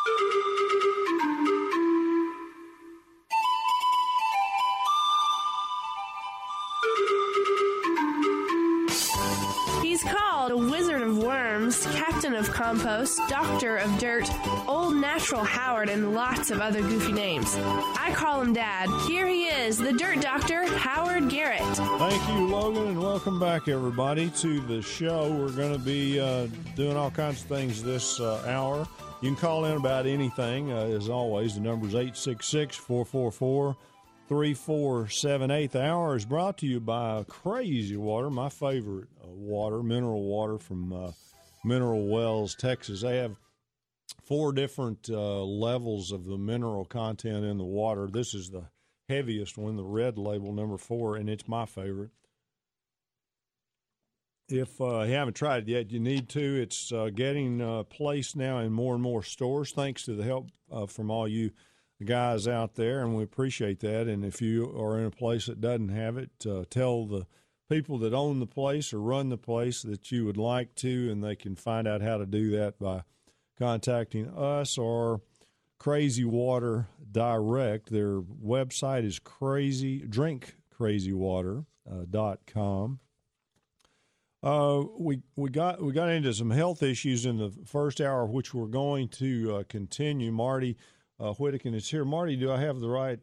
He's called a wizard of worms, captain of compost, doctor of dirt, old natural Howard, and lots of other goofy names. I call him Dad. Here he is, the Dirt Doctor, Howard Garrett. Thank you, Logan, and welcome back, everybody, to the show. We're going to be doing all kinds of things this hour. You can call in about anything. As always, the number is 866-444-3478. The hour is brought to you by Crazy Water, my favorite water, mineral water from Mineral Wells, Texas. They have 4 different levels of the mineral content in the water. This is the heaviest one, the red label, number 4, and it's my favorite. If you haven't tried it yet, you need to. It's getting placed now in more and more stores, thanks to the help from all you guys out there, and we appreciate that. And if you are in a place that doesn't have it, tell the people that own the place or run the place that you would like to, and they can find out how to do that by contacting us or Crazy Water Direct. Their website is drinkcrazywater.com. We got into some health issues in the first hour, which we're going to continue. Marty Whittakin is here. Marty, do I have the right?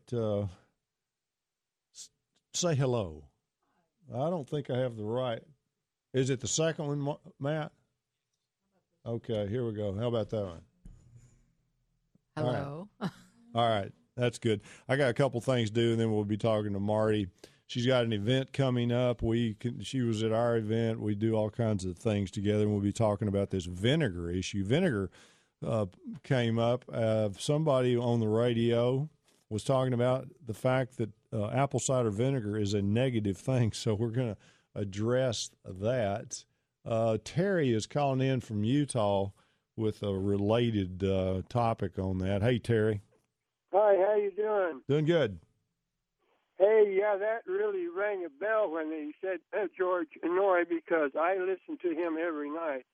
Say hello. I don't think I have the right. Is it the second one, Matt? Okay, here we go. How about that one? Hello. All right, that's good. I got a couple things to do, and then we'll be talking to Marty. She's got an event coming up. She was at our event. We do all kinds of things together, and we'll be talking about this vinegar issue. Vinegar came up. Somebody on the radio was talking about the fact that apple cider vinegar is a negative thing, so we're going to address that. Terry is calling in from Utah with a related topic on that. Hey, Terry. Hi, how you doing? Doing good. Hey, yeah, that really rang a bell when he said George Noory, because I listen to him every night.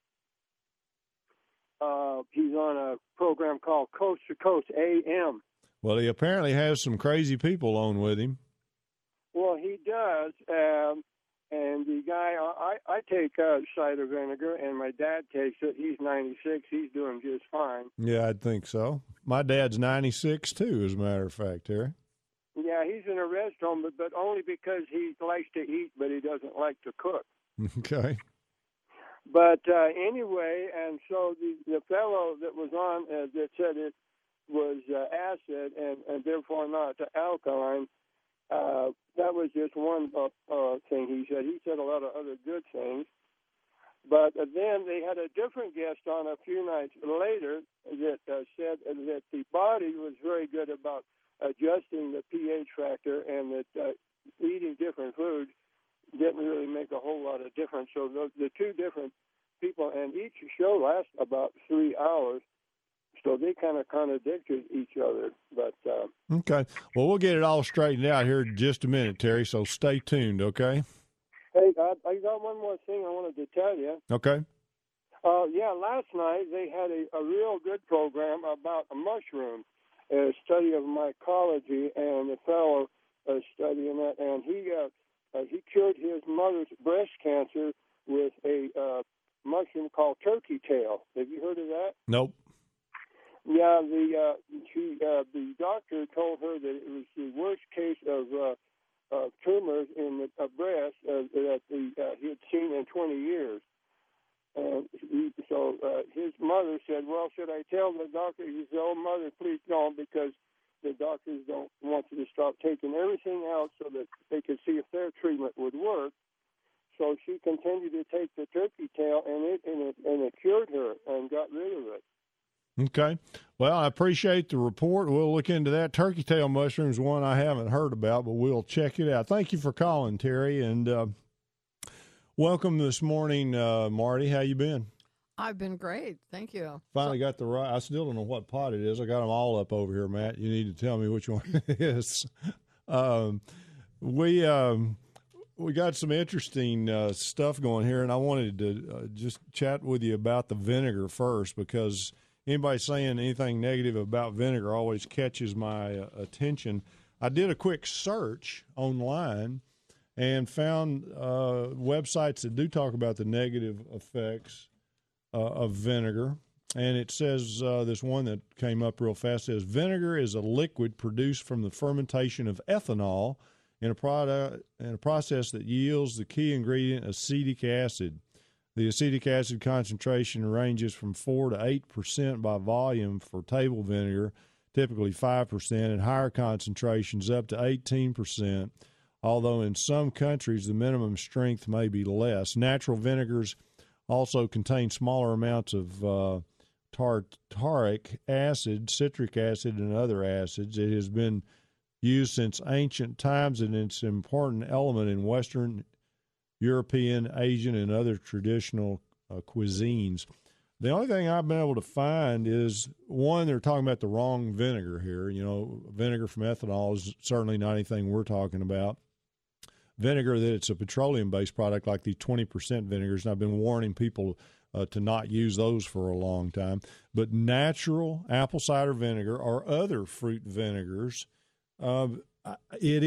He's on a program called Coast to Coast AM. Well, he apparently has some crazy people on with him. Well, he does. And the guy, I take cider vinegar, and my dad takes it. He's 96. He's doing just fine. Yeah, I'd think so. My dad's 96, too, as a matter of fact, Terry. Yeah, he's in a restaurant, but only because he likes to eat, but he doesn't like to cook. Okay. But anyway, and so the fellow that was on that said it was acid and therefore not alkaline, that was just one thing he said. He said a lot of other good things. But then they had a different guest on a few nights later that said that the body was very good about adjusting the pH factor, and that eating different foods didn't really make a whole lot of difference. So the two different people, and each show lasts about 3 hours, so they kind of contradicted each other. But okay. Well, we'll get it all straightened out here in just a minute, Terry, so stay tuned, okay? Hey, I got one more thing I wanted to tell you. Okay. Yeah, last night they had a real good program about a mushroom, a study of mycology, and a fellow studying that, and he cured his mother's breast cancer with a mushroom called turkey tail. Have you heard of that? Nope. Yeah, the doctor told her that it was the worst case of tumors in the breast that he had seen in 20 years. And so his mother said, well, should I tell the doctor? He said, oh, mother, please don't, because the doctors don't want you to stop taking everything else so that they could see if their treatment would work. So she continued to take the turkey tail, and it cured her and got rid of it. Okay. Well, I appreciate the report. We'll look into that. Turkey tail mushrooms, one I haven't heard about, but we'll check it out. Thank you for calling, Terry, and welcome this morning, Marty. How you been? I've been great. Thank you. Finally got the right. I still don't know what pot it is. I got them all up over here, Matt. You need to tell me which one it is. We got some interesting stuff going here, and I wanted to just chat with you about the vinegar first, because anybody saying anything negative about vinegar always catches my attention. I did a quick search online and found websites that do talk about the negative effects of vinegar. And it says, this one that came up real fast says, vinegar is a liquid produced from the fermentation of ethanol in a process that yields the key ingredient, acetic acid. The acetic acid concentration ranges from 4 to 8% by volume for table vinegar, typically 5%, and higher concentrations up to 18%, although in some countries the minimum strength may be less. Natural vinegars also contain smaller amounts of tartaric acid, citric acid, and other acids. It has been used since ancient times, and it's an important element in Western European, Asian, and other traditional cuisines. The only thing I've been able to find is, one, they're talking about the wrong vinegar here. You know, vinegar from ethanol is certainly not anything we're talking about. Vinegar, that it's a petroleum-based product like these 20% vinegars, and I've been warning people to not use those for a long time. But natural apple cider vinegar or other fruit vinegars, it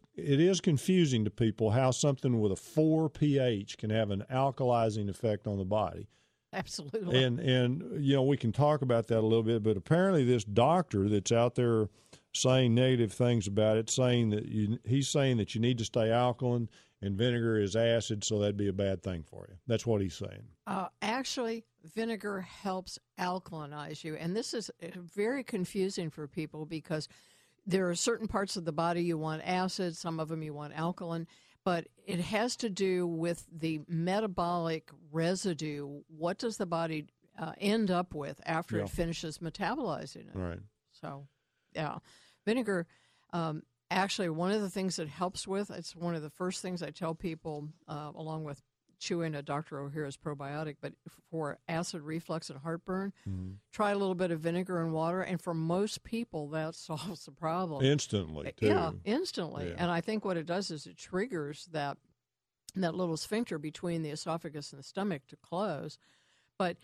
is confusing to people how something with a 4 pH can have an alkalizing effect on the body. Absolutely. And you know, we can talk about that a little bit, but apparently this doctor that's out there saying negative things about it, saying that he's saying that you need to stay alkaline and vinegar is acid, so that'd be a bad thing for you. That's what he's saying. Actually, vinegar helps alkalinize you, and this is very confusing for people because there are certain parts of the body you want acid, some of them you want alkaline, but it has to do with the metabolic residue. What does the body end up with after it finishes metabolizing it? Right. So, yeah, vinegar, actually one of the things it helps with, it's one of the first things I tell people, along with chewing a Dr. O'Hara's probiotic, but for acid reflux and heartburn, try a little bit of vinegar and water, and for most people, that solves the problem. Instantly, too. Yeah, instantly. Yeah. And I think what it does is it triggers that little sphincter between the esophagus and the stomach to close. But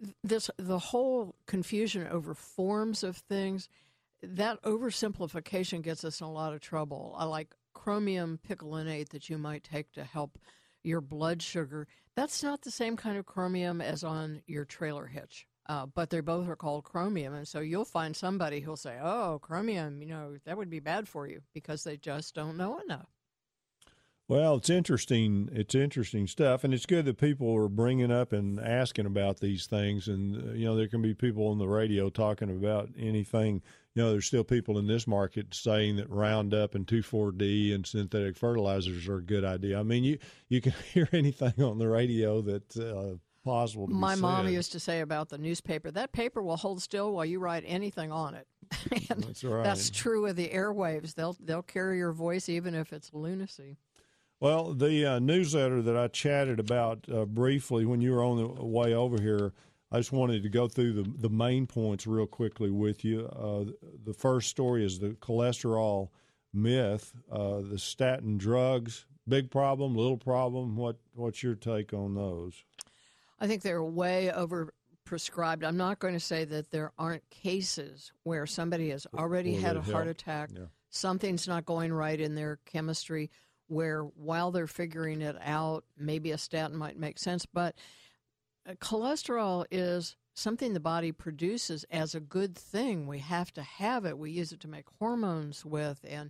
the whole confusion over forms of things, that oversimplification gets us in a lot of trouble. I like chromium picolinate that you might take to help your blood sugar. That's not the same kind of chromium as on your trailer hitch, but they both are called chromium. And so you'll find somebody who'll say, oh, chromium, that would be bad for you, because they just don't know enough. Well, it's interesting. It's interesting stuff, and it's good that people are bringing up and asking about these things. And there can be people on the radio talking about anything. There's still people in this market saying that Roundup and 2,4-D and synthetic fertilizers are a good idea. I mean, you can hear anything on the radio that's possible to be My said. mom used to say about the newspaper, that paper will hold still while you write anything on it. And that's right. That's true of the airwaves. They'll carry your voice even if it's lunacy. Well, the newsletter that I chatted about briefly when you were on the way over here, I just wanted to go through the main points real quickly with you. The first story is the cholesterol myth, the statin drugs. Big problem, little problem. What's your take on those? I think they're way overprescribed. I'm not going to say that there aren't cases where somebody has already had a heart attack, something's not going right in their chemistry, where while they're figuring it out, maybe a statin might make sense. But cholesterol is something the body produces as a good thing. We have to have it. We use it to make hormones with, and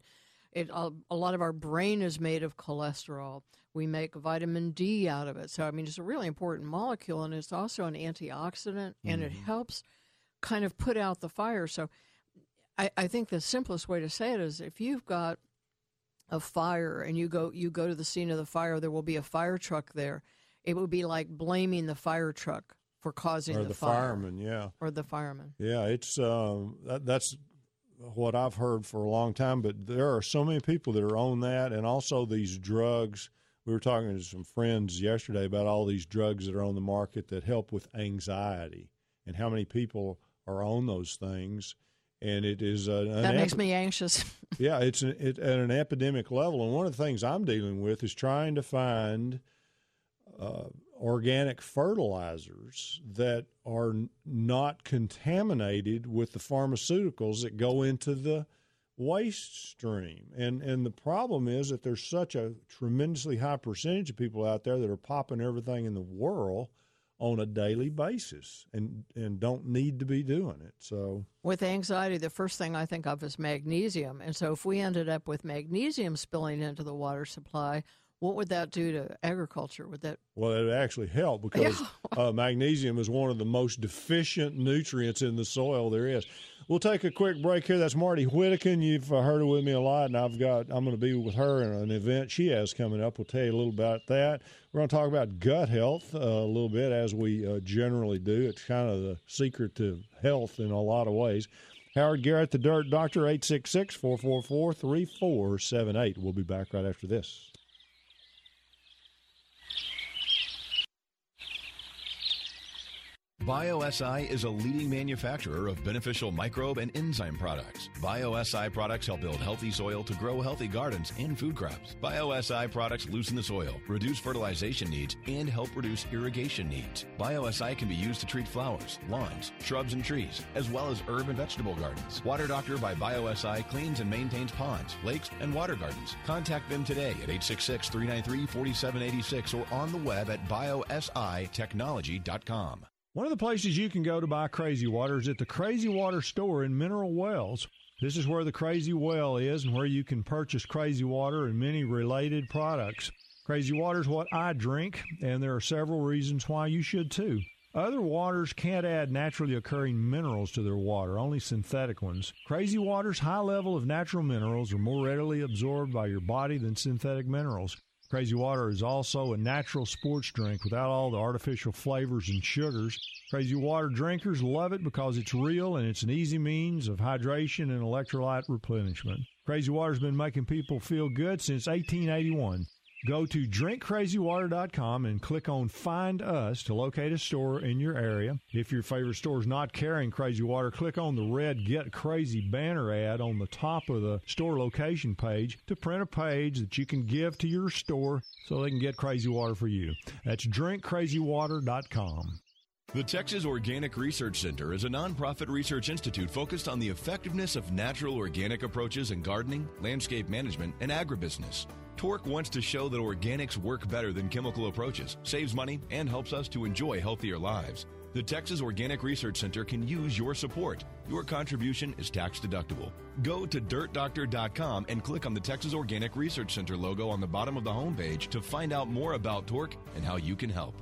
a lot of our brain is made of cholesterol. We make vitamin D out of it. So, it's a really important molecule, and it's also an antioxidant, and it helps kind of put out the fire. So I think the simplest way to say it is, if you've got a fire and you go to the scene of the fire, there will be a fire truck there. It would be like blaming the fire truck for causing the fire. Or the fireman. Yeah, it's that's what I've heard for a long time, but there are so many people that are on that, and also these drugs. We were talking to some friends yesterday about all these drugs that are on the market that help with anxiety and how many people are on those things. And it is that makes me anxious. Yeah, it's at an epidemic level. And one of the things I'm dealing with is trying to find organic fertilizers that are not contaminated with the pharmaceuticals that go into the waste stream. And the problem is that there's such a tremendously high percentage of people out there that are popping everything in the world on a daily basis and don't need to be doing it. So with anxiety, the first thing I think of is magnesium. And so if we ended up with magnesium spilling into the water supply, what would that do to agriculture? Well, it would actually help because magnesium is one of the most deficient nutrients in the soil there is. We'll take a quick break here. That's Marty Whittakin. You've heard her with me a lot, and I'm going to be with her in an event she has coming up. We'll tell you a little about that. We're going to talk about gut health a little bit, as we generally do. It's kind of the secret to health in a lot of ways. Howard Garrett, the Dirt Doctor, 866-444-3478. We'll be back right after this. BioSI is a leading manufacturer of beneficial microbe and enzyme products. BioSI products help build healthy soil to grow healthy gardens and food crops. BioSI products loosen the soil, reduce fertilization needs, and help reduce irrigation needs. BioSI can be used to treat flowers, lawns, shrubs, and trees, as well as herb and vegetable gardens. Water Doctor by BioSI cleans and maintains ponds, lakes, and water gardens. Contact them today at 866-393-4786 or on the web at biositechnology.com. One of the places you can go to buy Crazy Water is at the Crazy Water store in Mineral Wells. This is where the Crazy Well is and where you can purchase Crazy Water and many related products. Crazy Water is what I drink, and there are several reasons why you should too. Other waters can't add naturally occurring minerals to their water, only synthetic ones. Crazy Water's high level of natural minerals are more readily absorbed by your body than synthetic minerals. Crazy Water is also a natural sports drink without all the artificial flavors and sugars. Crazy Water drinkers love it because it's real and it's an easy means of hydration and electrolyte replenishment. Crazy Water's been making people feel good since 1881. Go to drinkcrazywater.com and click on Find Us to locate a store in your area. If your favorite store is not carrying Crazy Water, click on the red Get Crazy banner ad on the top of the store location page to print a page that you can give to your store so they can get Crazy Water for you. That's drinkcrazywater.com. The Texas Organic Research Center is a nonprofit research institute focused on the effectiveness of natural organic approaches in gardening, landscape management, and agribusiness. Torque wants to show that organics work better than chemical approaches, saves money, and helps us to enjoy healthier lives. The Texas Organic Research Center can use your support. Your contribution is tax deductible. Go to dirtdoctor.com and click on the Texas Organic Research Center logo on the bottom of the homepage to find out more about Torque and how you can help.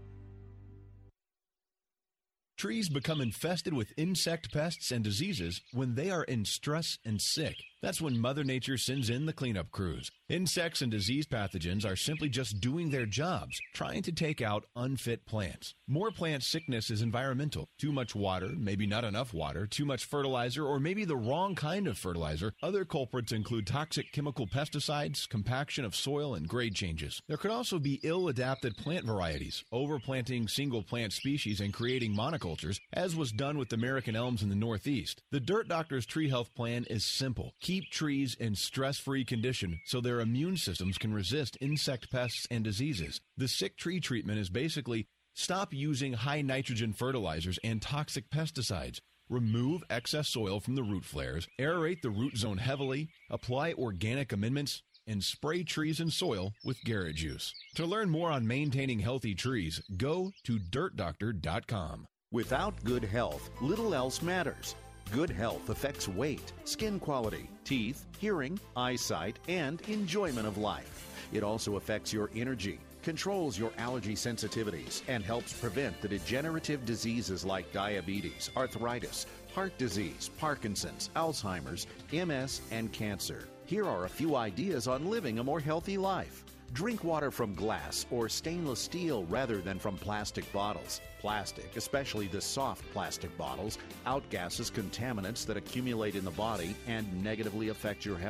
Trees become infested with insect pests and diseases when they are in stress and sick. That's when Mother Nature sends in the cleanup crews. Insects and disease pathogens are simply just doing their jobs, trying to take out unfit plants. More plant sickness is environmental. Too much water, maybe not enough water, too much fertilizer, or maybe the wrong kind of fertilizer. Other culprits include toxic chemical pesticides, compaction of soil, and grade changes. There could also be ill-adapted plant varieties, overplanting single plant species and creating monocultures, as was done with American elms in the Northeast. The Dirt Doctor's tree health plan is simple. Keep trees in stress-free condition so their immune systems can resist insect pests and diseases. The sick tree treatment is basically stop using high nitrogen fertilizers and toxic pesticides. Remove excess soil from the root flares, aerate the root zone heavily, apply organic amendments, and spray trees and soil with Garrett Juice. To learn more on maintaining healthy trees, go to dirtdoctor.com. Without good health, little else matters. Good health affects weight, skin quality, teeth, hearing, eyesight, and enjoyment of life. It also affects your energy, controls your allergy sensitivities, and helps prevent the degenerative diseases like diabetes, arthritis, heart disease, Parkinson's, Alzheimer's, MS, and cancer. Here are a few ideas on living a more healthy life. Drink water from glass or stainless steel rather than from plastic bottles. Plastic, especially the soft plastic bottles, outgasses contaminants that accumulate in the body and negatively affect your health.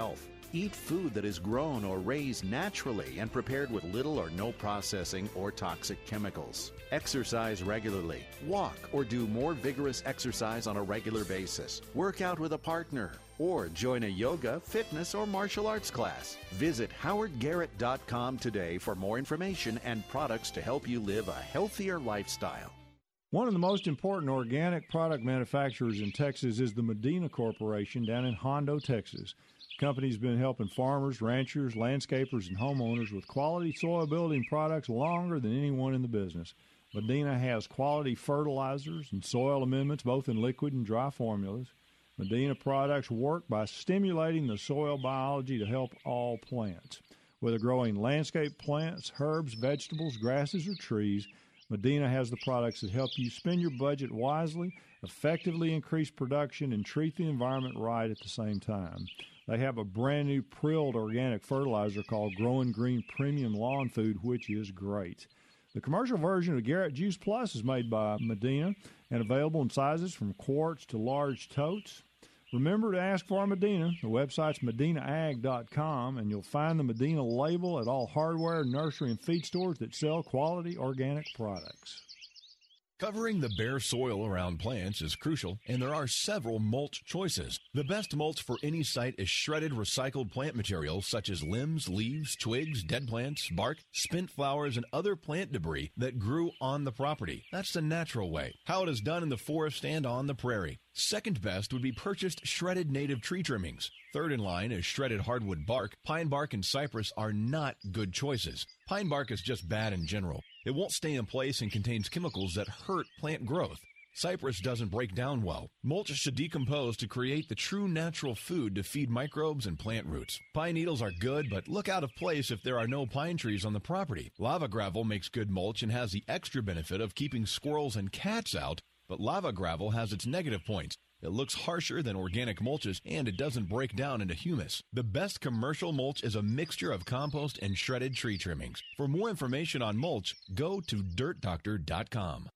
Eat food that is grown or raised naturally and prepared with little or no processing or toxic chemicals. Exercise regularly. Walk or do more vigorous exercise on a regular basis. Work out with a partner. Or join a yoga, fitness, or martial arts class. Visit howardgarrett.com today for more information and products to help you live a healthier lifestyle. One of the most important organic product manufacturers in Texas is the Medina Corporation down in Hondo, Texas. The company's been helping farmers, ranchers, landscapers, and homeowners with quality soil building products longer than anyone in the business. Medina has quality fertilizers and soil amendments, both in liquid and dry formulas. Medina products work by stimulating the soil biology to help all plants. Whether growing landscape plants, herbs, vegetables, grasses, or trees, Medina has the products that help you spend your budget wisely, effectively increase production, and treat the environment right at the same time. They have a brand new prilled organic fertilizer called Growing Green Premium Lawn Food, which is great. The commercial version of Garrett Juice Plus is made by Medina and available in sizes from quarts to large totes. Remember to ask for Medina. The website's medinaag.com, and you'll find the Medina label at all hardware, nursery, and feed stores that sell quality organic products. Covering the bare soil around plants is crucial, and there are several mulch choices. The best mulch for any site is shredded recycled plant material such as limbs, leaves, twigs, dead plants, bark, spent flowers, and other plant debris that grew on the property. That's the natural way, how it is done in the forest and on the prairie. Second best would be purchased shredded native tree trimmings. Third in line is shredded hardwood bark. Pine bark and cypress are not good choices. Pine bark is just bad in general. It won't stay in place and contains chemicals that hurt plant growth. Cypress doesn't break down well. Mulch should decompose to create the true natural food to feed microbes and plant roots. Pine needles are good, but look out of place if there are no pine trees on the property. Lava gravel makes good mulch and has the extra benefit of keeping squirrels and cats out, but lava gravel has its negative points. It looks harsher than organic mulches, and it doesn't break down into humus. The best commercial mulch is a mixture of compost and shredded tree trimmings. For more information on mulch, go to dirtdoctor.com.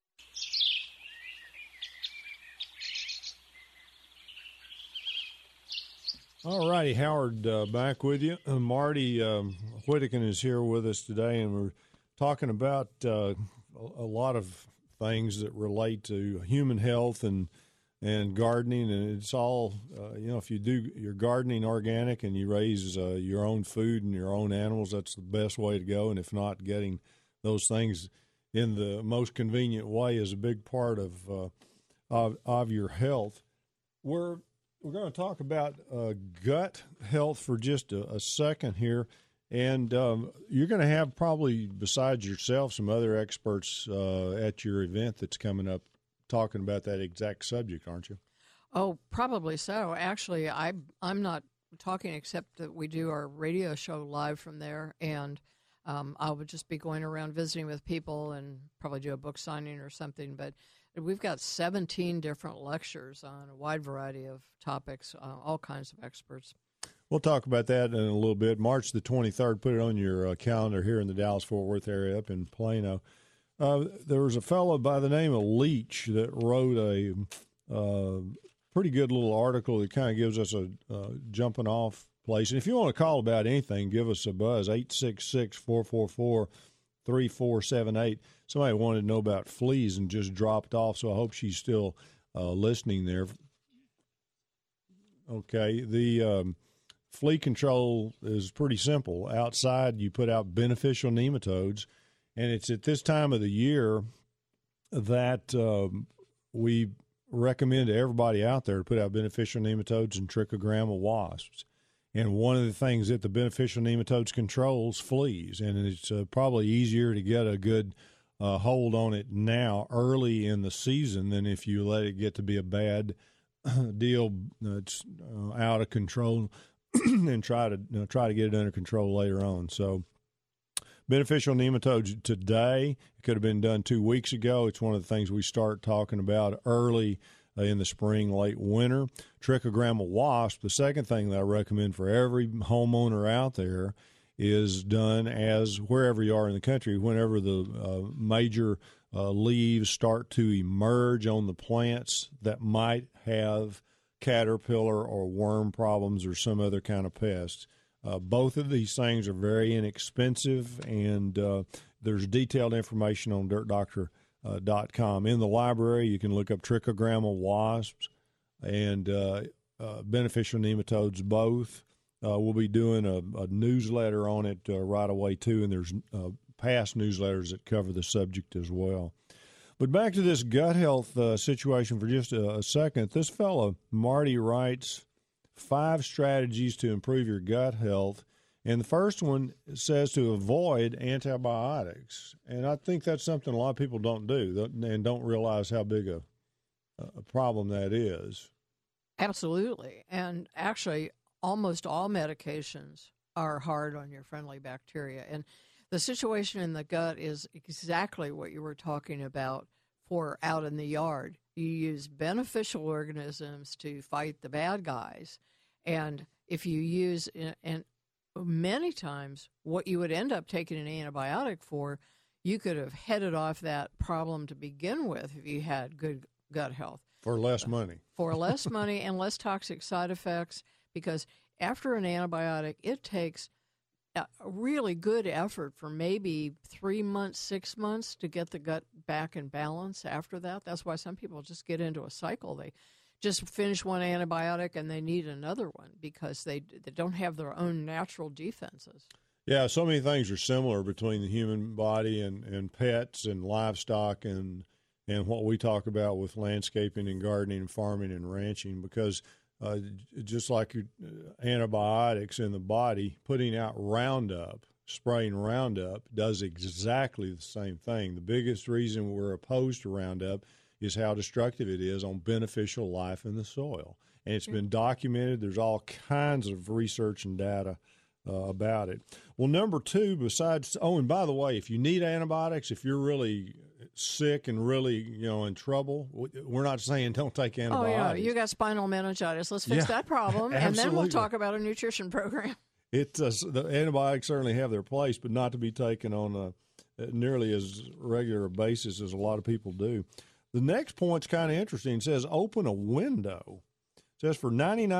All righty, Howard, back with you. Marty Whittakin is here with us today, and we're talking about a lot of things that relate to human health and gardening, and it's all, if you do your gardening organic and you raise your own food and your own animals, that's the best way to go. And if not, getting those things in the most convenient way is a big part of your health. We're going to talk about gut health for just a second here, and you're going to have probably, besides yourself, some other experts at your event that's coming up, talking about that exact subject, aren't you? Oh, probably so. Actually, I'm not talking except that we do our radio show live from there, and I would just be going around visiting with people and probably do a book signing or something. But we've got 17 different lectures on a wide variety of topics, all kinds of experts. We'll talk about that in a little bit. March the 23rd, put it on your calendar here in the Dallas-Fort Worth area up in Plano. There was a fellow by the name of Leach that wrote a pretty good little article that kind of gives us a jumping off place. And if you want to call about anything, give us a buzz, 866-444-3478. Somebody wanted to know about fleas and just dropped off, so I hope she's still listening there. Okay, the flea control is pretty simple. Outside, you put out beneficial nematodes. And it's at this time of the year that we recommend to everybody out there to put out beneficial nematodes and trichogramma wasps. And one of the things that the beneficial nematodes controls fleas, and it's probably easier to get a good hold on it now early in the season than if you let it get to be a bad deal that's out of control and try to get it under control later on. So beneficial nematodes today, it could have been done 2 weeks ago. It's one of the things we start talking about early in the spring, late winter. Trichogramma wasp, the second thing that I recommend for every homeowner out there, is done as wherever you are in the country, whenever the major leaves start to emerge on the plants that might have caterpillar or worm problems or some other kind of pests. Both of these things are very inexpensive, and there's detailed information on dirtdoctor.com. In the library, you can look up trichogramma wasps and beneficial nematodes both. We'll be doing a newsletter on it right away, too, and there's past newsletters that cover the subject as well. But back to this gut health situation for just a second. This fellow, Marty, writes 5 strategies to improve your gut health. And the first one says to avoid antibiotics. And I think that's something a lot of people don't do and don't realize how big a problem that is. Absolutely. And actually, almost all medications are hard on your friendly bacteria. And the situation in the gut is exactly what you were talking about for out in the yard. You use beneficial organisms to fight the bad guys. And if you use, and many times what you would end up taking an antibiotic for, you could have headed off that problem to begin with if you had good gut health. For less money. For less money and less toxic side effects, because after an antibiotic, it takes a really good effort for maybe 3 months, 6 months to get the gut back in balance after that. That's why some people just get into a cycle. They just finish one antibiotic and they need another one because they don't have their own natural defenses. Yeah, so many things are similar between the human body and pets and livestock and what we talk about with landscaping and gardening and farming and ranching, because just like antibiotics in the body, putting out Roundup, spraying Roundup does exactly the same thing. The biggest reason we're opposed to Roundup is how destructive it is on beneficial life in the soil. And it's been documented. There's all kinds of research and data about it. Well, number 2, besides, and by the way, if you need antibiotics, if you're really sick and really, in trouble, we're not saying don't take antibiotics. Oh, yeah, you got spinal meningitis. Let's fix that problem, and then we'll talk about a nutrition program. The antibiotics certainly have their place, but not to be taken on a nearly as regular a basis as a lot of people do. The next point's kind of interesting. It says open a window. It says for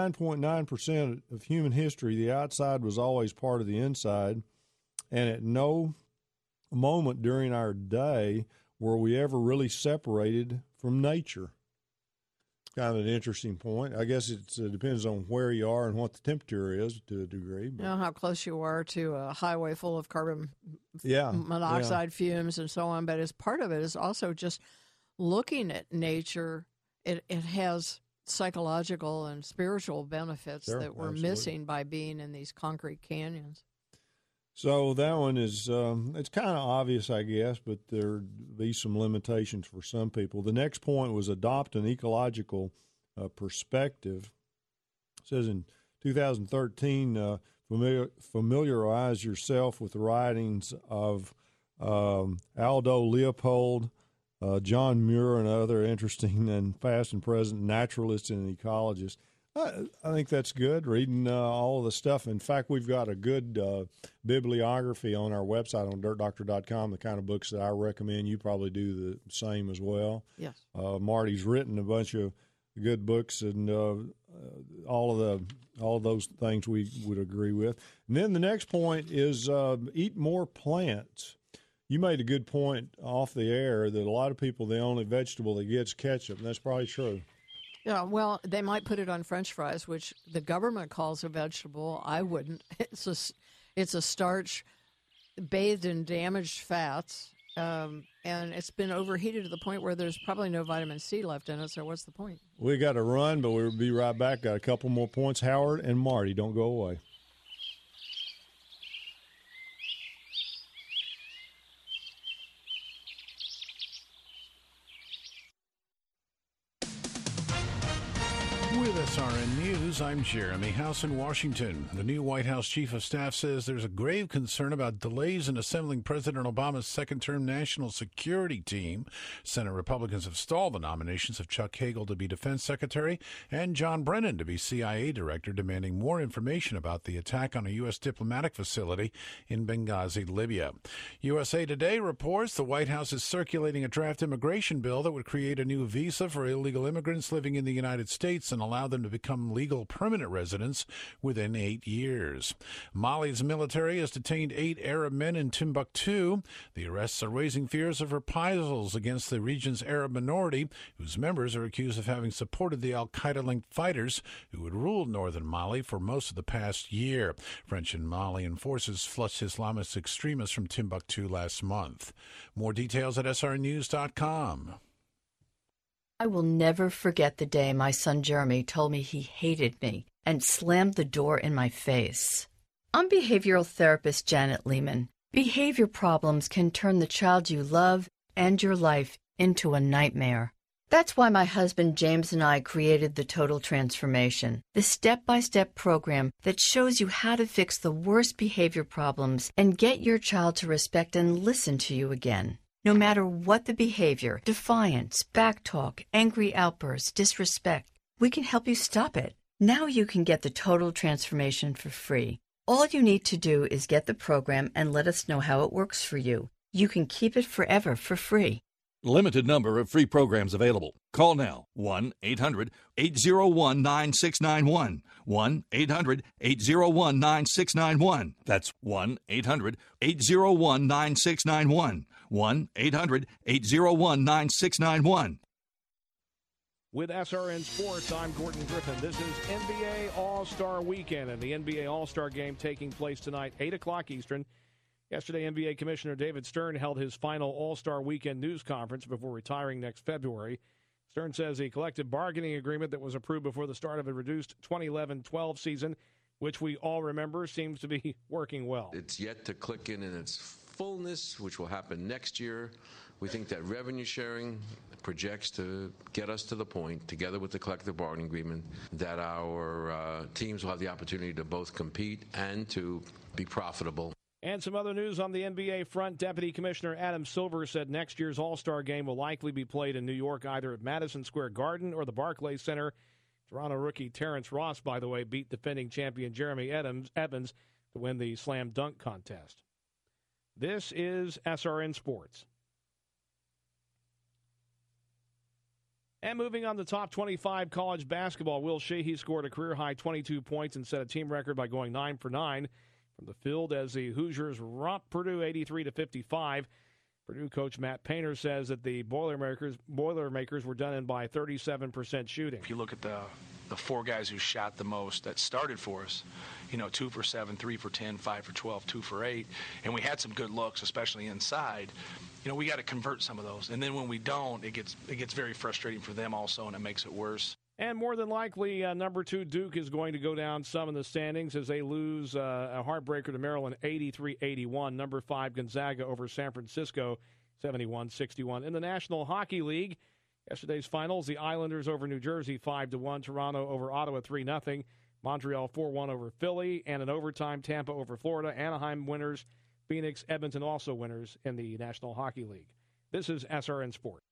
99.9% of human history, the outside was always part of the inside, and at no moment during our day were we ever really separated from nature. Kind of an interesting point. I guess it depends on where you are and what the temperature is to a degree. But. You know how close you are to a highway full of carbon monoxide fumes and so on. But as part of it is also just looking at nature. It has psychological and spiritual benefits that we're missing by being in these concrete canyons. So that one is, it's kind of obvious, I guess, but there'd be some limitations for some people. The next point was adopt an ecological perspective. It says in 2013, familiarize yourself with the writings of Aldo Leopold, John Muir, and other interesting and past and present naturalists and ecologists. I think that's good, reading all of the stuff. In fact, we've got a good bibliography on our website on dirtdoctor.com, the kind of books that I recommend. You probably do the same as well. Yes. Marty's written a bunch of good books, and all of those things we would agree with. And then the next point is eat more plants. You made a good point off the air that a lot of people, the only vegetable they get is ketchup, and that's probably true. Yeah, well, they might put it on French fries, which the government calls a vegetable. I wouldn't. It's a starch bathed in damaged fats, and it's been overheated to the point where there's probably no vitamin C left in it, so what's the point? We got to run, but we'll be right back. Got a couple more points. Howard and Marty, don't go away. With SRN News, I'm Jeremy House in Washington. The new White House Chief of Staff says there's a grave concern about delays in assembling President Obama's second-term national security team. Senate Republicans have stalled the nominations of Chuck Hagel to be Defense Secretary and John Brennan to be CIA Director, demanding more information about the attack on a U.S. diplomatic facility in Benghazi, Libya. USA Today reports the White House is circulating a draft immigration bill that would create a new visa for illegal immigrants living in the United States and allow allow them to become legal permanent residents within 8 years. Mali's military has detained 8 Arab men in Timbuktu. The arrests are raising fears of reprisals against the region's Arab minority, whose members are accused of having supported the al-Qaeda-linked fighters who had ruled northern Mali for most of the past year. French and Malian forces flushed Islamist extremists from Timbuktu last month. More details at srnews.com. I will never forget the day my son Jeremy told me he hated me and slammed the door in my face. I'm behavioral therapist Janet Lehman. Behavior problems can turn the child you love and your life into a nightmare. That's why my husband James and I created the Total Transformation, the step-by-step program that shows you how to fix the worst behavior problems and get your child to respect and listen to you again. No matter what the behavior, defiance, backtalk, angry outbursts, disrespect, we can help you stop it. Now you can get the Total Transformation for free. All you need to do is get the program and let us know how it works for you. You can keep it forever for free. Limited number of free programs available. Call now, 1-800-801-9691. 1-800-801-9691. That's 1-800-801-9691. 1-800-801-9691. With SRN Sports, I'm Gordon Griffin. This is NBA All-Star Weekend, and the NBA All-Star Game taking place tonight, 8 o'clock Eastern. Yesterday, NBA Commissioner David Stern held his final All-Star Weekend news conference before retiring next February. Stern says the collective bargaining agreement that was approved before the start of a reduced 2011-12 season, which we all remember, seems to be working well. It's yet to click in its fullness, which will happen next year. We think that revenue sharing projects to get us to the point, together with the collective bargaining agreement, that our teams will have the opportunity to both compete and to be profitable. And some other news on the NBA front. Deputy Commissioner Adam Silver said next year's All-Star Game will likely be played in New York, either at Madison Square Garden or the Barclays Center. Toronto rookie Terrence Ross, by the way, beat defending champion Jeremy Evans to win the slam dunk contest. This is SRN Sports. And moving on to top 25 college basketball, Will Sheehy scored a career-high 22 points and set a team record by going 9 for 9 from the field as the Hoosiers romped Purdue 83-55. Purdue coach Matt Painter says that the Boilermakers were done in by 37% shooting. If you look at the 4 guys who shot the most that started for us, 2 for 7, 3 for 10, 5 for 12, 2 for 8, and we had some good looks, especially inside. We got to convert some of those, and then when we don't, it gets very frustrating for them also, and it makes it worse. And more than likely, number 2 Duke is going to go down some in the standings as they lose a heartbreaker to Maryland, 83-81. Number 5 Gonzaga over San Francisco, 71-61. In the National Hockey League, yesterday's finals, the Islanders over New Jersey, 5-1. Toronto over Ottawa, 3-0. Montreal 4-1 over Philly, and in overtime, Tampa over Florida. Anaheim winners. Phoenix, Edmonton also winners in the National Hockey League. This is SRN Sports.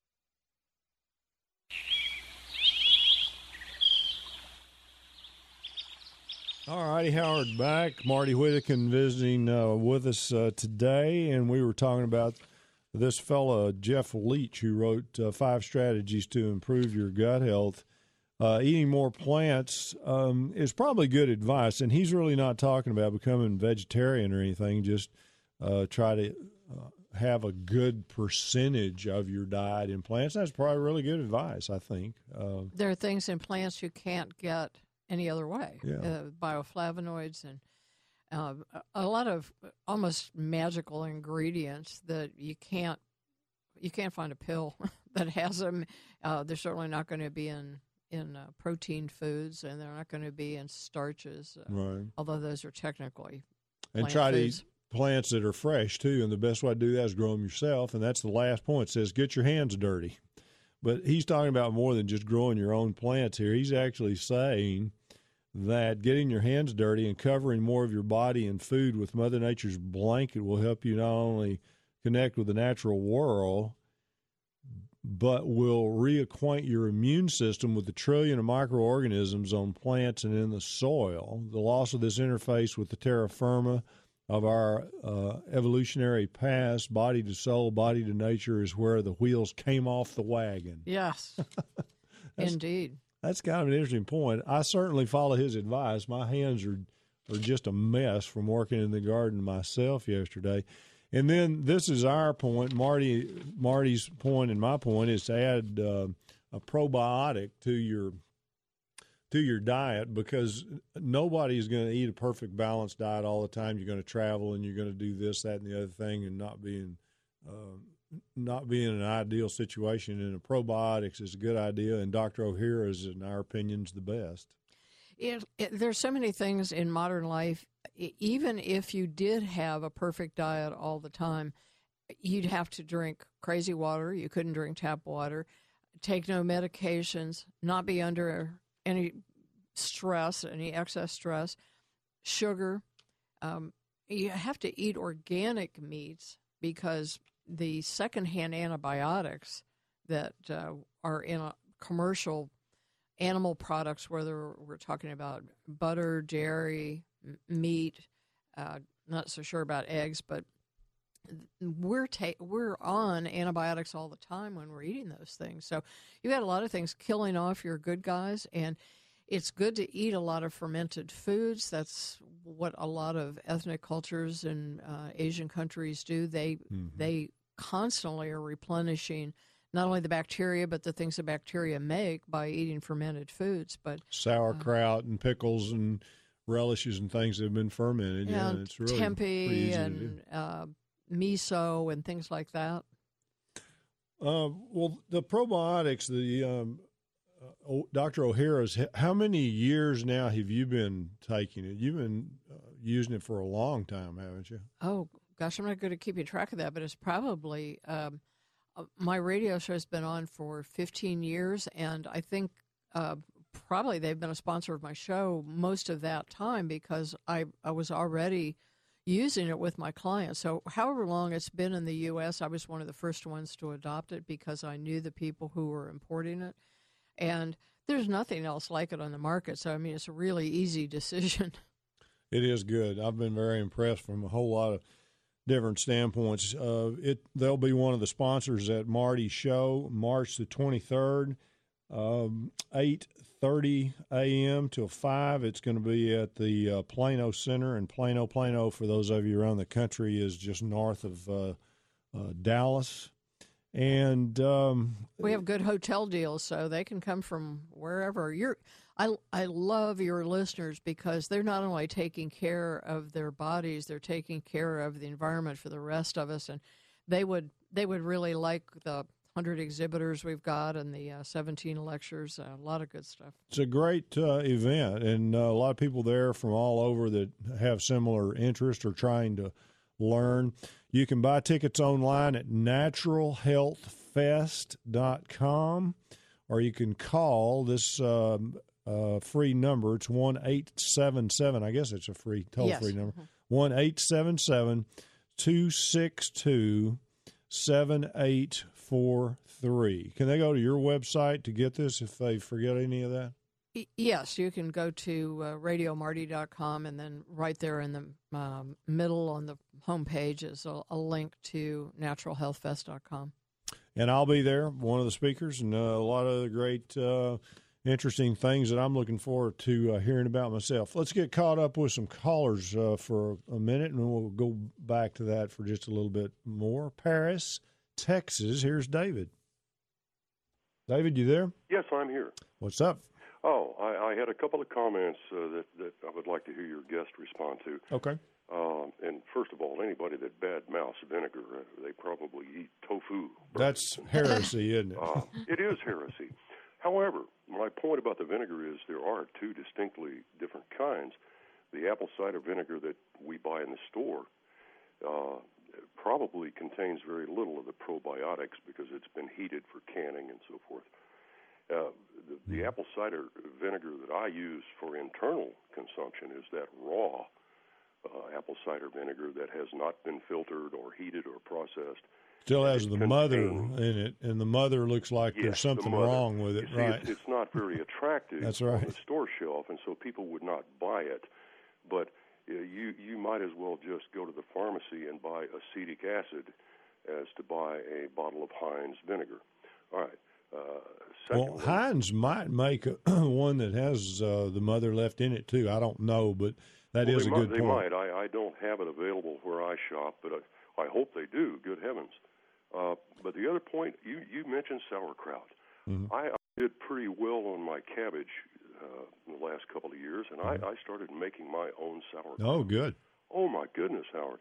All righty, Howard back. Marty Whittakin visiting with us today, and we were talking about this fella, Jeff Leach, who wrote 5 strategies to improve your gut health. Eating more plants is probably good advice, and he's really not talking about becoming vegetarian or anything. Just try to have a good percentage of your diet in plants. That's probably really good advice, I think. There are things in plants you can't get any other way. Yeah. Bioflavonoids and a lot of almost magical ingredients that you can't find a pill that has them. They're certainly not going to be in protein foods, and they're not going to be in starches, right. Although those are technically and try to eat plants that are fresh too, and the best way to do that is grow them yourself, and that's the last point. It says get your hands dirty. But he's talking about more than just growing your own plants here. He's actually saying that getting your hands dirty and covering more of your body in food with Mother Nature's blanket will help you not only connect with the natural world, but will reacquaint your immune system with the trillion of microorganisms on plants and in the soil. The loss of this interface with the terra firma of our evolutionary past, body to soul, body to nature, is where the wheels came off the wagon. Yes, indeed. That's kind of an interesting point. I certainly follow his advice. My hands are just a mess from working in the garden myself yesterday. And then this is our point, Marty's point, and my point is to add a probiotic to your diet, because nobody's going to eat a perfect balanced diet all the time. You're going to travel and you're going to do this, that, and the other thing, and not be in an ideal situation. And a probiotics is a good idea, and Dr. O'Hara's, in our opinion, is the best. There's so many things in modern life. Even if you did have a perfect diet all the time, you'd have to drink crazy water. You couldn't drink tap water, take no medications, not be under any stress, any excess stress, sugar. You have to eat organic meats, because the secondhand antibiotics that are in a commercial animal products, whether we're talking about butter, dairy, meat, not so sure about eggs, but we're on antibiotics all the time when we're eating those things. So you've got a lot of things killing off your good guys, and it's good to eat a lot of fermented foods. That's what a lot of ethnic cultures in Asian countries do. They constantly are replenishing not only the bacteria, but the things the bacteria make by eating fermented foods. But sauerkraut and pickles and relishes and things that have been fermented. Yeah, it's really tempeh and miso and things like that. Well, the probiotics, Dr. O'Hara's, how many years now have you been taking it? You've been using it for a long time, haven't you? Oh, gosh, I'm not good at keeping track of that, but it's probably my radio show has been on for 15 years, and I think probably they've been a sponsor of my show most of that time, because I was already using it with my clients. So however long it's been in the U.S., I was one of the first ones to adopt it, because I knew the people who were importing it. And there's nothing else like it on the market. So, I mean, it's a really easy decision. It is good. I've been very impressed from a whole lot of different standpoints. They'll be one of the sponsors at Marty's show, March the 23rd, 8:30 a.m. till 5. It's going to be at the Plano Center in Plano. Plano, for those of you around the country, is just north of Dallas. And we have good hotel deals, so they can come from wherever. I love your listeners, because they're not only taking care of their bodies, they're taking care of the environment for the rest of us, and they would really like the 100 exhibitors we've got and the 17 lectures, a lot of good stuff. It's a great event, and a lot of people there from all over that have similar interest or trying to learn. You can buy tickets online at naturalhealthfest.com, or you can call this free number. It's 1-877. I guess it's a free toll-free number. 1-877-262-7843. Can they go to your website to get this if they forget any of that? Yes, you can go to radiomarty.com, and then right there in the middle on the homepage is a link to naturalhealthfest.com. And I'll be there, one of the speakers, and a lot of the great interesting things that I'm looking forward to hearing about myself. Let's get caught up with some callers for a minute, and we'll go back to that for just a little bit more. Paris, Texas. Here's David. David, you there? Yes, I'm here. What's up? Oh, I had a couple of comments that I would like to hear your guest respond to. Okay. And first of all, anybody that bad-mouths vinegar, they probably eat tofu. That's heresy, isn't it? It is heresy. However, my point about the vinegar is there are two distinctly different kinds. The apple cider vinegar that we buy in the store probably contains very little of the probiotics, because it's been heated for canning and so forth. The apple cider vinegar that I use for internal consumption is that raw apple cider vinegar that has not been filtered or heated or processed. Still has the mother in it, and the mother looks like there's something wrong with it. You see, right? It's not very attractive That's right. on the store shelf, and so people would not buy it. But you might as well just go to the pharmacy and buy acetic acid as to buy a bottle of Heinz vinegar. All right. Well, Heinz might make one that has the mother left in it too. I don't know, but that is a good point. They might. I don't have it available where I shop, but I hope they do. Good heavens! But the other point, you mentioned sauerkraut. Mm-hmm. I did pretty well on my cabbage in the last couple of years, and I started making my own sauerkraut. Oh, good. Oh, my goodness, Howard.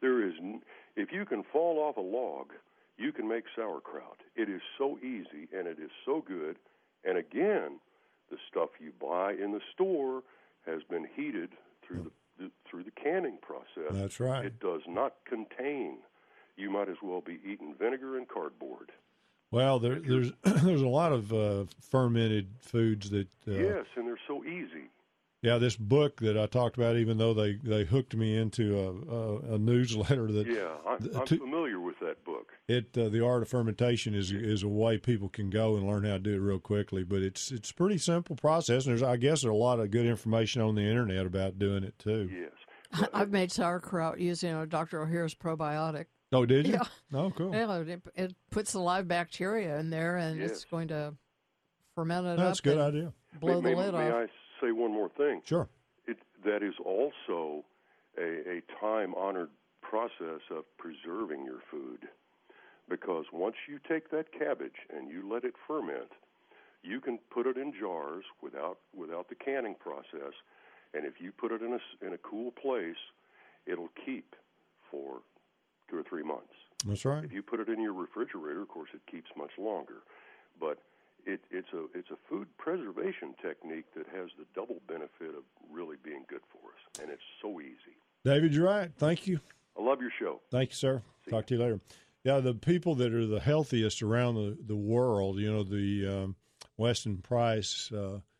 If you can fall off a log, you can make sauerkraut. It is so easy, and it is so good. And again, the stuff you buy in the store has been heated through the canning process. That's right. It does not contain. You might as well be eating vinegar and cardboard. Well, there's a lot of fermented foods that. Yes, and they're so easy. Yeah, this book that I talked about, even though they hooked me into a newsletter that. Yeah, I'm familiar with that book. The Art of Fermentation is a way people can go and learn how to do it real quickly, but it's a pretty simple process, and there's a lot of good information on the internet about doing it too. Yes, I've made sauerkraut using Dr. O'Hare's probiotic. Oh, did you? Yeah. Oh, cool. Yeah, it puts the live bacteria in there, and it's going to ferment it up. That's a good idea. Blow the lid off. May I say one more thing? Sure. That is also a time-honored process of preserving your food, because once you take that cabbage and you let it ferment, you can put it in jars without the canning process, and if you put it in a cool place, it'll keep for 2 or 3 months. That's right. If you put it in your refrigerator, of course, it keeps much longer. But it's a food preservation technique that has the double benefit of really being good for us, and it's so easy. David, you're right. Thank you. I love your show. Thank you, sir. Talk to you later. Yeah, the people that are the healthiest around the world, the Weston Price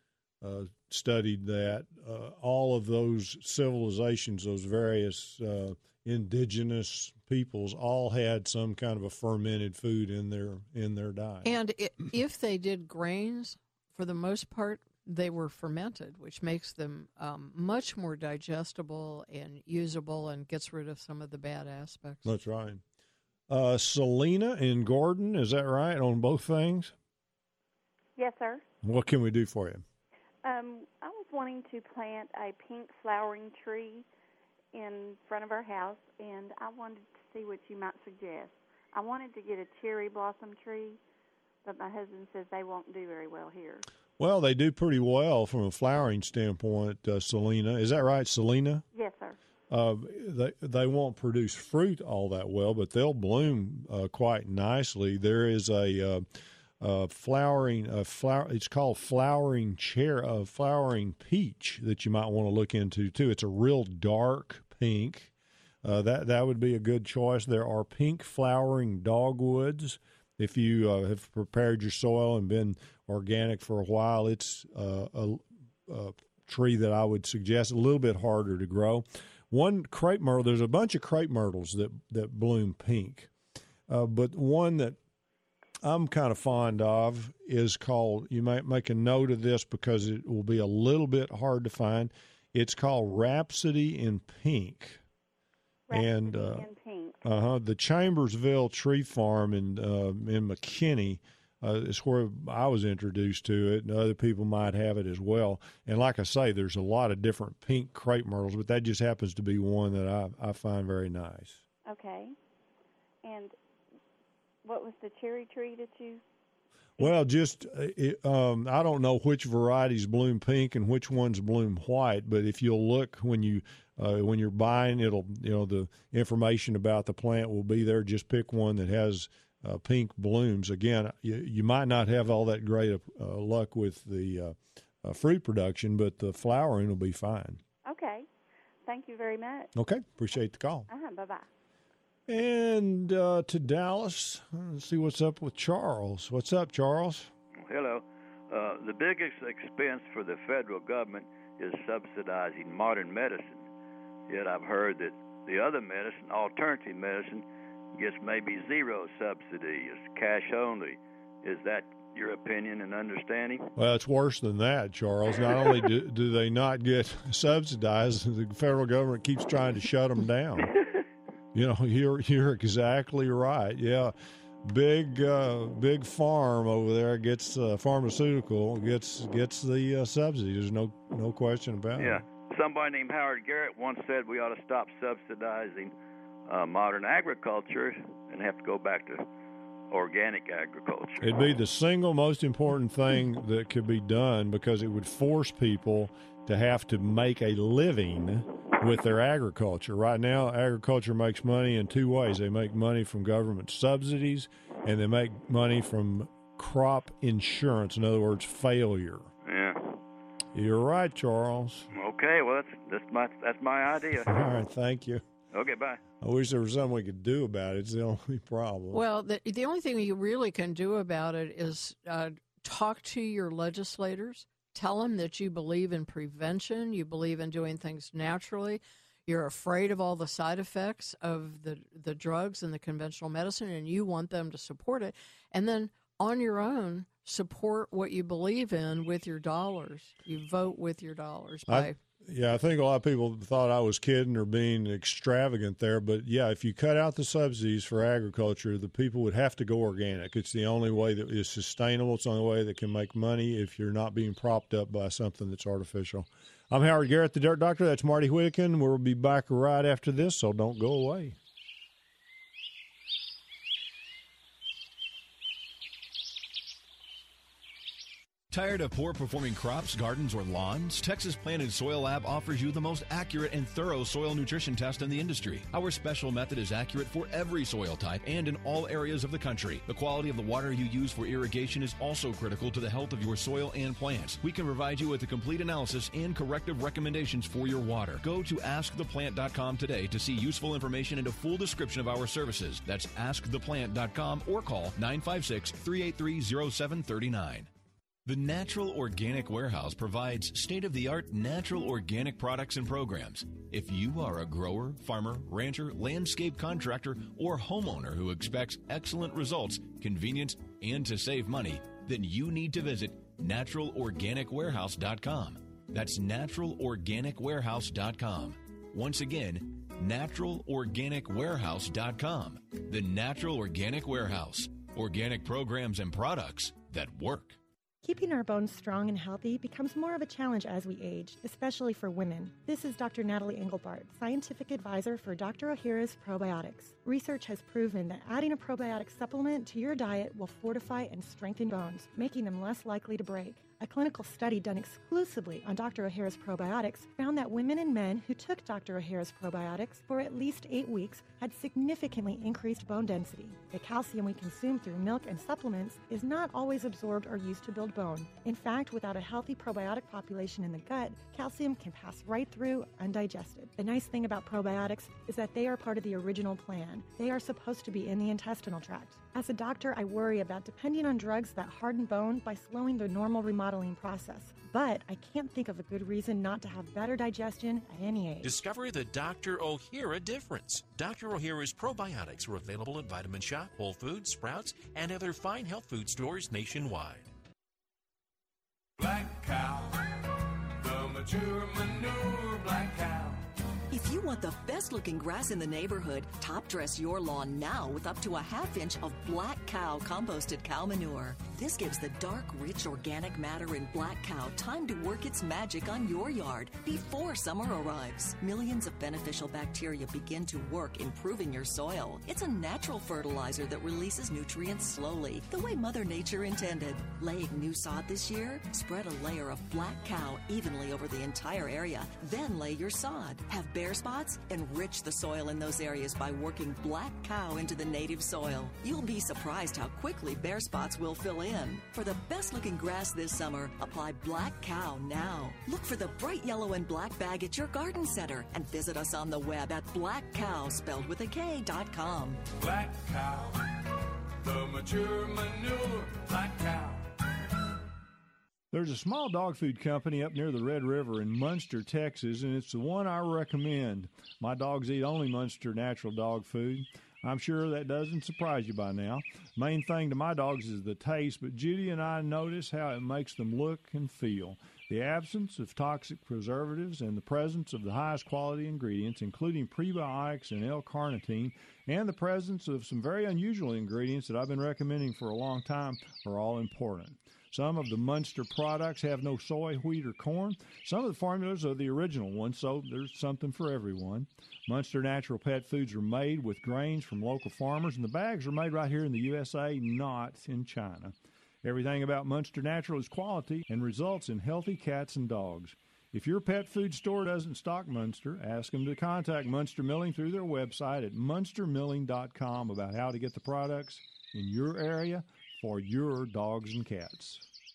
studied that all of those civilizations, those various indigenous peoples, all had some kind of a fermented food in their diet. And if they did grains, for the most part, they were fermented, which makes them much more digestible and usable and gets rid of some of the bad aspects. That's right. Selena in Gordon, is that right, on both things? Yes, sir. What can we do for you? I was wanting to plant a pink flowering tree in front of our house, and I wanted to see what you might suggest. I wanted to get a cherry blossom tree, but my husband says they won't do very well here. Well, they do pretty well from a flowering standpoint, Selena. Is that right, Selena? Yes, sir. They won't produce fruit all that well, but they'll bloom quite nicely. There is a flowering it's called flowering peach that you might want to look into too. It's a real dark pink. That would be a good choice. There are pink flowering dogwoods. If you have prepared your soil and been organic for a while, it's a tree that I would suggest, a little bit harder to grow. One crepe myrtle, there's a bunch of crepe myrtles that bloom pink, but one that I'm kind of fond of is called, you might make a note of this because it will be a little bit hard to find. It's called Rhapsody in Pink. In Pink. The Chambersville Tree Farm in McKinney is where I was introduced to it, and other people might have it as well. And like I say, there's a lot of different pink crepe myrtles, but that just happens to be one that I find very nice. Okay. And what was the cherry tree that you? Well, just I don't know which varieties bloom pink and which ones bloom white, but if you'll look when you're buying, it'll the information about the plant will be there. Just pick one that has pink blooms. Again, you might not have all that great luck with the fruit production, but the flowering will be fine. Okay, thank you very much. Okay, appreciate the call. Bye bye. And to Dallas, let's see what's up with Charles. What's up, Charles? Hello. The biggest expense for the federal government is subsidizing modern medicine. Yet I've heard that the other medicine, alternative medicine, gets maybe zero subsidy. It's cash only. Is that your opinion and understanding? Well, it's worse than that, Charles. Not only do they not get subsidized, the federal government keeps trying to shut them down. You're exactly right. Yeah. big farm over there gets pharmaceutical gets the subsidy. There's no question about it. Yeah. Somebody named Howard Garrett once said we ought to stop subsidizing modern agriculture and have to go back to organic agriculture. It'd be the single most important thing that could be done, because it would force people to have to make a living with their agriculture. Right now, agriculture makes money in two ways. They make money from government subsidies, and they make money from crop insurance, in other words, failure. Yeah. You're right, Charles. Okay, well, that's my idea. All right, thank you. Okay, bye. I wish there was something we could do about it. It's the only problem. Well, the only thing you really can do about it is talk to your legislators. Tell them that you believe in prevention. You believe in doing things naturally. You're afraid of all the side effects of the drugs and the conventional medicine, and you want them to support it. And then on your own, support what you believe in with your dollars. You vote with your dollars. I think a lot of people thought I was kidding or being extravagant there. But, yeah, if you cut out the subsidies for agriculture, the people would have to go organic. It's the only way that is sustainable. It's the only way that can make money if you're not being propped up by something that's artificial. I'm Howard Garrett, the Dirt Doctor. That's Marty Whittakin. We'll be back right after this, so don't go away. Tired of poor-performing crops, gardens, or lawns? Texas Plant and Soil Lab offers you the most accurate and thorough soil nutrition test in the industry. Our special method is accurate for every soil type and in all areas of the country. The quality of the water you use for irrigation is also critical to the health of your soil and plants. We can provide you with a complete analysis and corrective recommendations for your water. Go to AskThePlant.com today to see useful information and a full description of our services. That's AskThePlant.com or call 956-383-0739. The Natural Organic Warehouse provides state-of-the-art natural organic products and programs. If you are a grower, farmer, rancher, landscape contractor, or homeowner who expects excellent results, convenience, and to save money, then you need to visit naturalorganicwarehouse.com. That's naturalorganicwarehouse.com. Once again, naturalorganicwarehouse.com. The Natural Organic Warehouse. Organic programs and products that work. Keeping our bones strong and healthy becomes more of a challenge as we age, especially for women. This is Dr. Natalie Engelbart, scientific advisor for Dr. Ohhira's Probiotics. Research has proven that adding a probiotic supplement to your diet will fortify and strengthen bones, making them less likely to break. A clinical study done exclusively on Dr. Ohhira's Probiotics found that women and men who took Dr. Ohhira's Probiotics for at least 8 weeks had significantly increased bone density. The calcium we consume through milk and supplements is not always absorbed or used to build bone. In fact, without a healthy probiotic population in the gut, calcium can pass right through undigested. The nice thing about probiotics is that they are part of the original plan. They are supposed to be in the intestinal tract. As a doctor, I worry about depending on drugs that harden bone by slowing the normal remodeling process. But I can't think of a good reason not to have better digestion at any age. Discover the Dr. Ohhira difference. Dr. Ohhira's probiotics are available at Vitamin Shop, Whole Foods, Sprouts, and other fine health food stores nationwide. Black Cow, the mature manure Black Cow. If you want the best-looking grass in the neighborhood, top-dress your lawn now with up to a half-inch of Black Cow composted cow manure. This gives the dark, rich organic matter in Black Cow time to work its magic on your yard before summer arrives. Millions of beneficial bacteria begin to work improving your soil. It's a natural fertilizer that releases nutrients slowly, the way Mother Nature intended. Laying new sod this year? Spread a layer of Black Cow evenly over the entire area, then lay your sod. Have bare spots? Enrich the soil in those areas by working Black Cow into the native soil. You'll be surprised how quickly bare spots will fill in. For the best-looking grass this summer, apply Black Cow now. Look for the bright yellow and black bag at your garden center and visit us on the web at blackcow, spelled with a K.com. Black Cow, the mature manure Black Cow. There's a small dog food company up near the Red River in Munster, Texas, and it's the one I recommend. My dogs eat only Munster natural dog food. I'm sure that doesn't surprise you by now. Main thing to my dogs is the taste, but Judy and I notice how it makes them look and feel. The absence of toxic preservatives and the presence of the highest quality ingredients, including prebiotics and L-carnitine, and the presence of some very unusual ingredients that I've been recommending for a long time are all important. Some of the Munster products have no soy, wheat, or corn. Some of the formulas are the original ones, so there's something for everyone. Munster Natural Pet Foods are made with grains from local farmers, and the bags are made right here in the USA, not in China. Everything about Munster Natural is quality and results in healthy cats and dogs. If your pet food store doesn't stock Munster, ask them to contact Munster Milling through their website at munstermilling.com about how to get the products in your area for your dogs and cats.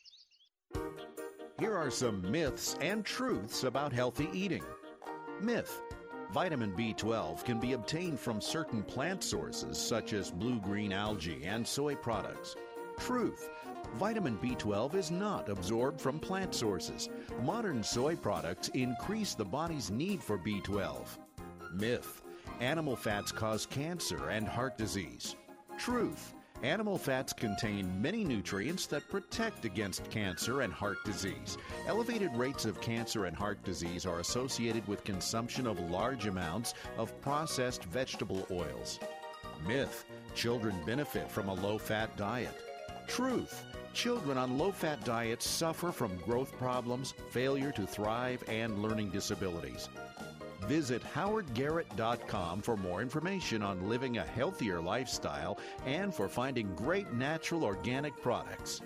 Here are some myths and truths about healthy eating. Myth: vitamin B12 can be obtained from certain plant sources such as blue-green algae and soy products. Truth: vitamin B12 is not absorbed from plant sources. Modern soy products increase the body's need for B12. Myth: animal fats cause cancer and heart disease. Truth: animal fats contain many nutrients that protect against cancer and heart disease. Elevated rates of cancer and heart disease are associated with consumption of large amounts of processed vegetable oils. Myth: children benefit from a low-fat diet. Truth: children on low-fat diets suffer from growth problems, failure to thrive, and learning disabilities. Visit howardgarrett.com for more information on living a healthier lifestyle and for finding great natural organic products.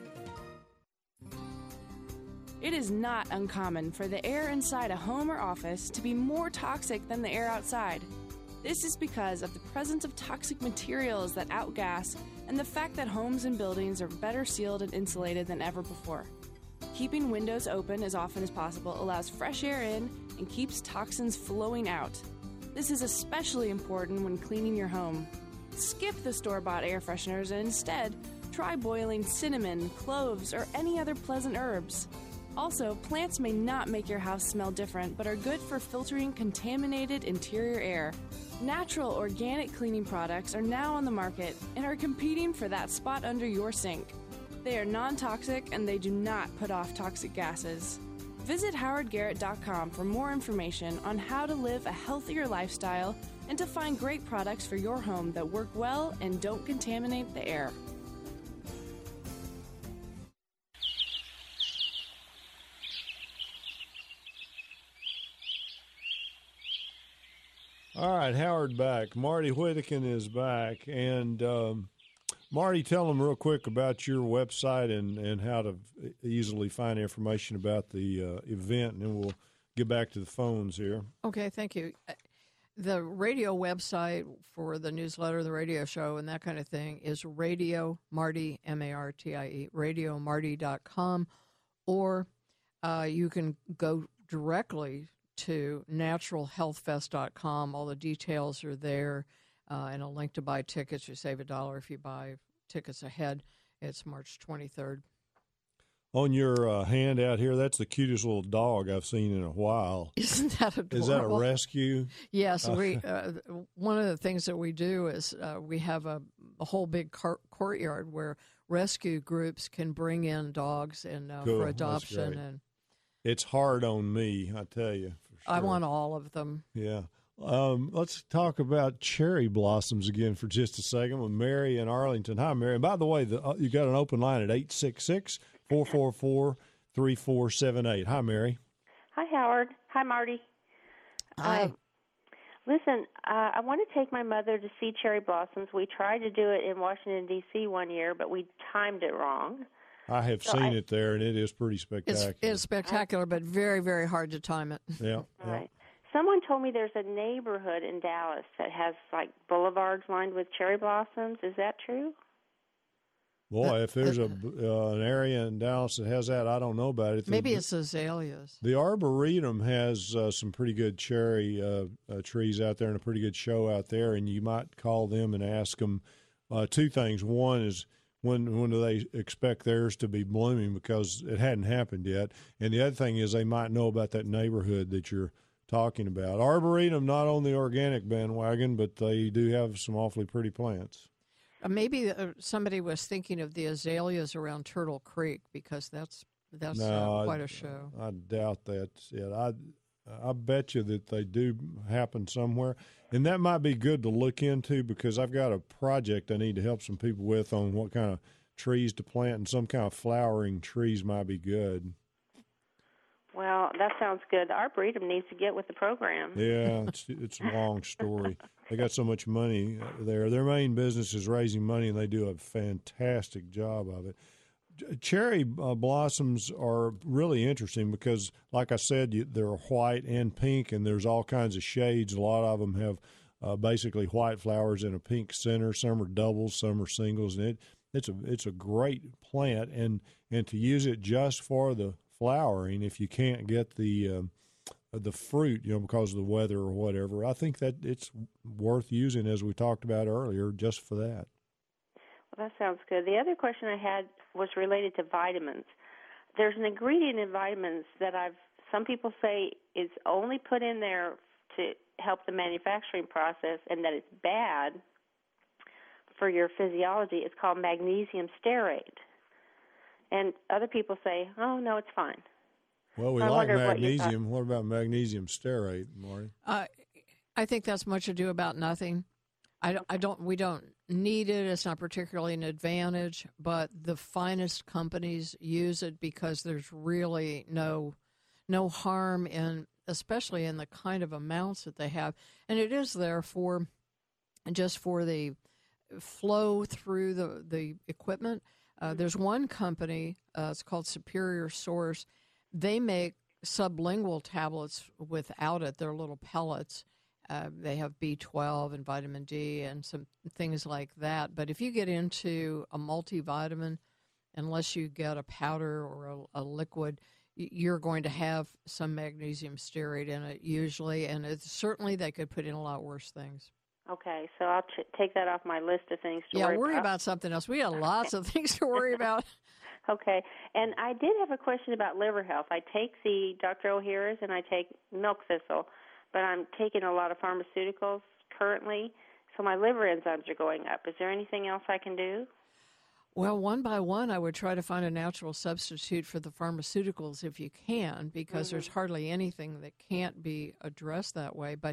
It is not uncommon for the air inside a home or office to be more toxic than the air outside. This is because of the presence of toxic materials that outgas and the fact that homes and buildings are better sealed and insulated than ever before. Keeping windows open as often as possible allows fresh air in and keeps toxins flowing out. This is especially important when cleaning your home. Skip the store-bought air fresheners and instead try boiling cinnamon, cloves, or any other pleasant herbs. Also, plants may not make your house smell different, but are good for filtering contaminated interior air. Natural organic cleaning products are now on the market and are competing for that spot under your sink. They are non-toxic and they do not put off toxic gases. Visit howardgarrett.com for more information on how to live a healthier lifestyle and to find great products for your home that work well and don't contaminate the air. All right, Howard back. Marty Whittakin is back. And Marty, tell them real quick about your website and how to easily find information about the event, and then we'll get back to the phones here. Okay, thank you. The radio website for the newsletter, the radio show, and that kind of thing is Radio Marty, M-A-R-T-I-E, radiomarty.com, or you can go directly to naturalhealthfest.com. All the details are there, and a link to buy tickets. You save $1 if you buy tickets ahead. It's March 23rd. On your handout here, that's the cutest little dog I've seen in a while. Isn't that adorable? Is that a rescue? Yes. We one of the things that we do is we have a whole big courtyard where rescue groups can bring in dogs and Cool. for adoption. And it's hard on me, I tell you. For sure. I want all of them. Yeah. Let's talk about cherry blossoms again for just a second with Mary in Arlington. Hi, Mary. And by the way, you got an open line at 866-444-3478. Hi, Mary. Hi, Howard. Hi, Marty. Hi. Listen, I want to take my mother to see cherry blossoms. We tried to do it in Washington, D.C. one year, but we timed it wrong. I have seen it there, and it is pretty spectacular. It's spectacular, but very, very hard to time it. Yeah. Right. Someone told me there's a neighborhood in Dallas that has, like, boulevards lined with cherry blossoms. Is that true? Boy, if there's an area in Dallas that has that, I don't know about it. Maybe it's azaleas. The Arboretum has some pretty good cherry trees out there and a pretty good show out there, and you might call them and ask them two things. One is, when do they expect theirs to be blooming, because it hadn't happened yet. And the other thing is they might know about that neighborhood that you're talking about. Arboretum, not on the organic bandwagon, but they do have some awfully pretty plants. Maybe somebody was thinking of the azaleas around Turtle Creek, because that's That's quite a show. I doubt that's it. I bet you that they do happen somewhere. And that might be good to look into, because I've got a project I need to help some people with on what kind of trees to plant, and some kind of flowering trees might be good. Well, that sounds good. Arboretum needs to get with the program. Yeah, it's a long story. They got so much money there. Their main business is raising money, and they do a fantastic job of it. Cherry blossoms are really interesting because, like I said, they're white and pink, and there's all kinds of shades. A lot of them have basically white flowers in a pink center. Some are doubles, some are singles, and it's a great plant. And to use it just for the flowering, if you can't get the fruit, because of the weather or whatever, I think that it's worth using, as we talked about earlier, just for that. Well, that sounds good. The other question I had was related to vitamins. There's an ingredient in vitamins that some people say is only put in there to help the manufacturing process, and that it's bad for your physiology. It's called magnesium stearate. And other people say, oh, no, it's fine. Well, we like magnesium. What about magnesium stearate, Marty? I think that's much ado about nothing. We don't need it. It's not particularly an advantage, but the finest companies use it because there's really no harm especially in the kind of amounts that they have. And it is there just for the flow through the equipment. There's one company, it's called Superior Source. They make sublingual tablets without it. They're little pellets. They have B12 and vitamin D and some things like that. But if you get into a multivitamin, unless you get a powder or a liquid, you're going to have some magnesium stearate in it usually. And certainly they could put in a lot worse things. Okay, so I'll take that off my list of things to worry about. Yeah, worry about something else. We have lots of things to worry about. Okay, and I did have a question about liver health. I take the Dr. O'Hara's and I take milk thistle, but I'm taking a lot of pharmaceuticals currently, so my liver enzymes are going up. Is there anything else I can do? Well, one by one, I would try to find a natural substitute for the pharmaceuticals if you can, because there's hardly anything that can't be addressed that way. But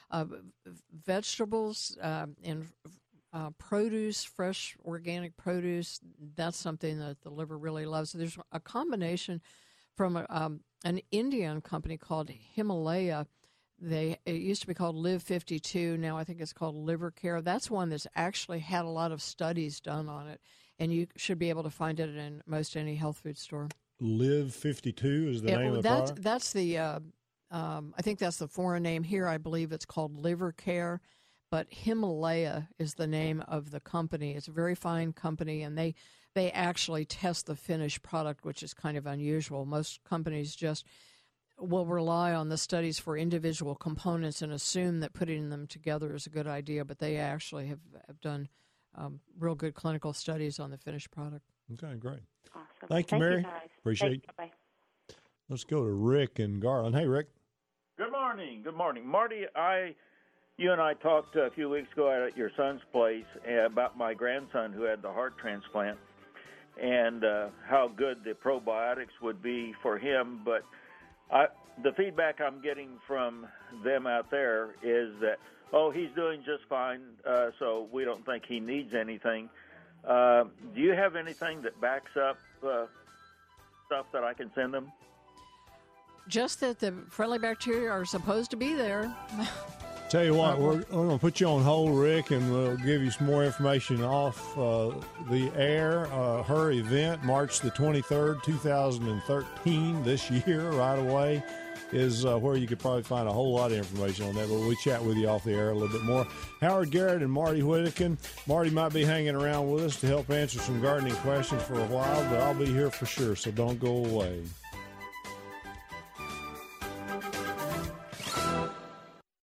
vegetables and produce, fresh organic produce, that's something that the liver really loves. So there's a combination from an Indian company called Himalaya. It used to be called Live 52. Now I think it's called Liver Care. That's one that's actually had a lot of studies done on it, and you should be able to find it in most any health food store. Live 52 is the name of the product? That's the, I think that's the foreign name here. I believe it's called Liver Care, but Himalaya is the name of the company. It's a very fine company, and they actually test the finished product, which is kind of unusual. Most companies just will rely on the studies for individual components and assume that putting them together is a good idea, but they actually have done real good clinical studies on the finished product. Okay, great. Awesome. Thank you, Mary. Guys. Appreciate it. Bye-bye. Let's go to Rick in Garland. Hey, Rick. Good morning. Good morning. Marty, you and I talked a few weeks ago at your son's place about my grandson who had the heart transplant and how good the probiotics would be for him, but the feedback I'm getting from them out there is that, he's doing just fine, so we don't think he needs anything. Do you have anything that backs up stuff that I can send them? Just that the friendly bacteria are supposed to be there. Tell you what, we're going to put you on hold, Rick, and we'll give you some more information off the air. Her event, March the 23rd, 2013, this year, right away, is where you could probably find a whole lot of information on that. But we'll chat with you off the air a little bit more. Howard Garrett and Marty Whittakin. Marty might be hanging around with us to help answer some gardening questions for a while, but I'll be here for sure, so don't go away.